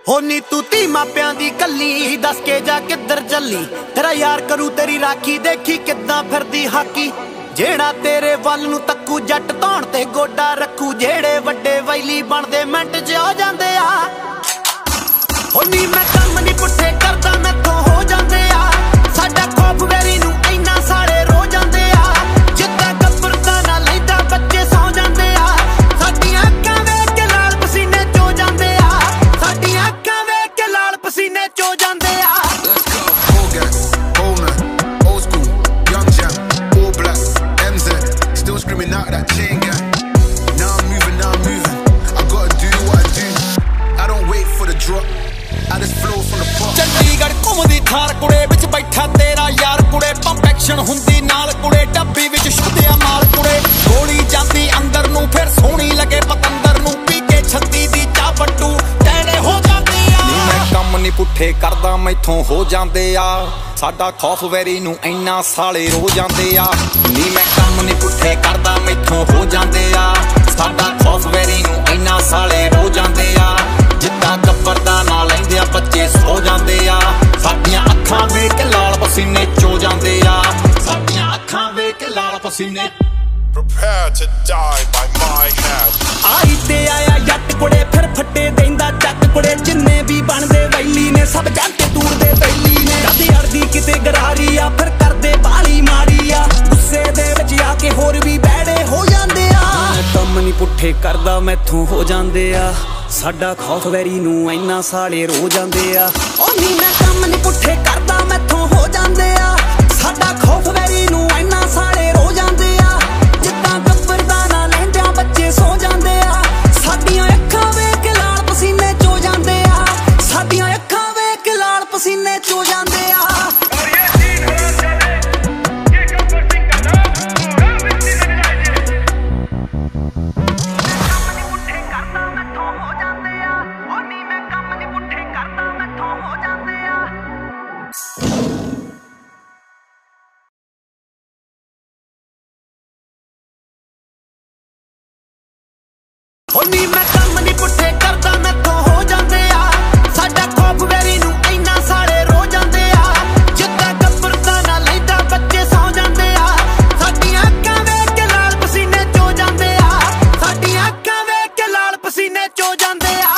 ਹੋ ਨੀ ਤੂੰ ਤੀ ਮਾਪਿਆਂ ਦੀ ਕੱਲੀ ਦੱਸ ਕੇ ਜਾ ਕਿੱਧਰ ਚੱਲੀ। ਤੇਰਾ ਯਾਰ ਕਰੂ ਤੇਰੀ ਰਾਖੀ, ਦੇਖੀ ਕਿੱਦਾਂ ਫਿਰਦੀ ਹਾਕੀ। ਜਿਹੜਾ ਤੇਰੇ ਵੱਲ ਨੂੰ ਤੱਕੂ ਜੱਟ ਧੌਣ ਤੇ ਗੋਡਾ ਰੱਖੂ। ਜਿਹੜੇ ਵੱਡੇ ਵੈਲੀ ਬਣਦੇ ਮਿੰਟ 'ਚ ਆ ਜਾਂਦੇ ਆ। ਹੋ ਨੀ ਮੈਂ ਕੰਮ ਨੀ ਪੁੱਠੇ ਕਰਦਾ, ਮੈਥੋਂ ਹੋ ਜਾਂਦੇ ਆ। ਸਾਡਾ ਖੌਫ ਵੈਰੀ ਨੂੰ ਇੰਨਾ ਸਾਲੇ ਰੋ ਜਾਂਦੇ ਆ। ਜਿੱਦਾਂ ਗੱਬਰਦਾ ਨਾ ਲੈਂਦਾ ਬੱਚੇ ਸੌ ਜਾਂਦੇ ਆ। ਸਾਡੀਆਂ ਅੱਖਾਂ ਵੇਖ ਕੇ ਲਾਲ ਪਸੀਨੇ ਚੋ ਜਾਂਦੇ ਆ। ਸਾਡੀਆਂ ਅੱਖਾਂ ਵੇਖ ਕੇ ਲਾਲ ਪਸੀਨੇ ਚੋ ਜਾਂਦੇ ਆ। Screaming out that chain gang. Now I'm moving. I gotta do what I do. I don't wait for the drop. I just flow from the pot. Chandigarh ਘੁੰਮਦੀ ਥਾਰ ਕੁੜੇ ਵਿੱਚ ਬੈਠਾ ਤੇਰਾ ਯਾਰ ਕੁੜੇ। ਪੰਪ ਐਕਸ਼ਨ ਹੁੰਦੀ ਨਾਲ ਕੁੜੇ, ਡੱਬੀ ਵਿੱਚ ਛੁੱਟਿਆ ਮਾਲ ਕੁੜੇ। ਗੋਲੀ ਜਾਂਦੀ ਅੰਦਰ ਨੂੰ, ਫਿਰ ਸੋਹਣੀ ਲੱਗੇ ਪਤੰਦਰ ਨੂੰ। ਪੀ ਕੇ 36 ਦੀ ਚਾਹ ਵੱਟੂ ਟੈਣੇ ਹੋ ਜਾਂਦੇ ਆ। ਨੀ ਮੈਂ ਕੰਮ ਨੀ ਪੁੱਠੇ ਕਰਦਾ, ਮੈਥੋਂ ਹੋ ਜਾਂਦੇ ਆ। ਸਾਡਾ ਖੌਫ ਵੈਰੀ ਨੂੰ ਇੰਨਾ ਸਾਲੇ ਰੋ ਜਾਂਦੇ ਆ। ਨੀ ਮੈਂ ਕੰਮ ਨੀ ਪੁੱਠੇ ਕਰਦਾ, ਮੈਥੋਂ ਹੋ ਜਾਂਦੇ ਆ। ਸਾਡਾ ਖੌਫ ਵੈਰੀ ਨੂੰ ਇੰਨਾ ਸਾਲੇ ਰੋ ਜਾਂਦੇ ਆ। ਜਿੱਦਾਂ ਗੱਬਰ ਦਾ ਨਾਂ ਲੈਂਦੇ ਆ ਬੱਚੇ ਸੋ ਜਾਂਦੇ ਆ। ਸਾਡੀਆਂ ਅੱਖਾਂ ਵੇਖ ਕੇ ਲਾਲ ਪਸੀਨੇ ਚੋ ਜਾਂਦੇ ਆ। ਸਾਡੀਆਂ ਅੱਖਾਂ ਵੇਖ ਕੇ ਲਾਲ ਪਸੀਨੇ। Prepare to die by my hand. ਆਈ ਤੇ ਆਇਆ ਜੱਟ ਕੁੜੇ, ਫਿਰ ਫੱਟੇ ਦੇਂਦਾ ਚੱਕ ਕੁੜੇ। ਜਿੰਨੇ ਵੀ ਬਣਦੇ ਵੈਲੀ ਨੇ ਸਭ ਜਾਂਦੇ ਦੂਰ ਦੇ ਵੈਲੀ ਨੇ। ਕਦੇ ਅੜਦੀ ਕਿਤੇ ਗਰਾਰੀ ਆ, ਫਿਰ ਕਰਦੇ ਬਾਲੀ ਮਾਰੀ ਆ। ਗੁੱਸੇ ਦੇ ਵਿੱਚ ਆ ਕੇ ਹੋਰ ਵੀ ਬੈੜੇ ਹੋ ਜਾਂਦੇ ਆ। ਮੈਂ ਕੰਮ ਨੀ ਪੁੱਠੇ ਕਰਦਾ, ਮੈਥੋਂ ਹੋ ਜਾਂਦੇ ਆ। ਸਾਡਾ ਖੌਫ ਵੈਰੀ ਨੂੰ ਇੰਨਾ ਸਾਲੇ ਰੋ ਜਾਂਦੇ ਆ। ਓ ਨੀ ਮੈਂ ਕੰਮ ਨੀ ਪੁੱਠੇ ਕਰਦਾ, ਮੈਥੋਂ ਹੋ ਜਾਂਦੇ ਆ। ਸਾਡਾ ਖੌਫ ਵੈਰੀ ਨੂੰ ਇੰਨਾ ਸਾਲੇ ਰੋ ਜਾਂਦੇ ਆ। ਜਿੱਦਾਂ ਗੱਬਰ ਦਾ ਨਾਂ ਲੈਂਦਿਆਂ ਬੱਚੇ ਸੌ ਜਾਂਦੇ ਆ। ਸਾਡੀਆਂ ਅੱਖਾਂ ਵੇਖ ਕੇ ਲਾਲ ਪਸੀਨੇ ਚੋ ਜਾਂਦੇ ਆ। ਸਾਡੀਆਂ ਅੱਖਾਂ ਵੇਖ ਕੇ ਲਾਲ ਪਸੀਨੇ ਚੋ ਜਾਂਦੇ ਆ। ਹੋ ਨੀ ਮੈਂ ਕੰਮ ਨੀ ਪੁੱਠੇ ਕਰਦਾ, ਮੈਥੋਂ ਹੋ ਜਾਂਦੇ ਆ। ਸਾਡਾ ਖੌਫ ਵੈਰੀ ਨੂੰ ਇੰਨਾ ਸਾਲੇ ਰੋ ਜਾਂਦੇ ਆ। ਜਿੱਦਾਂ ਗੱਬਰਦਾ ਨਾ ਲੈਂਦਾ ਬੱਚੇ ਸੌ ਜਾਂਦੇ ਆ। ਸਾਡੀਆਂ ਅੱਖਾਂ ਵੇਖ ਕੇ ਲਾਲ ਪਸੀਨੇ ਚੋ ਜਾਂਦੇ ਆ। ਸਾਡੀਆਂ ਅੱਖਾਂ ਵੇਖ ਕੇ ਲਾਲ ਪਸੀਨੇ ਚੋ ਜਾਂਦੇ ਆ।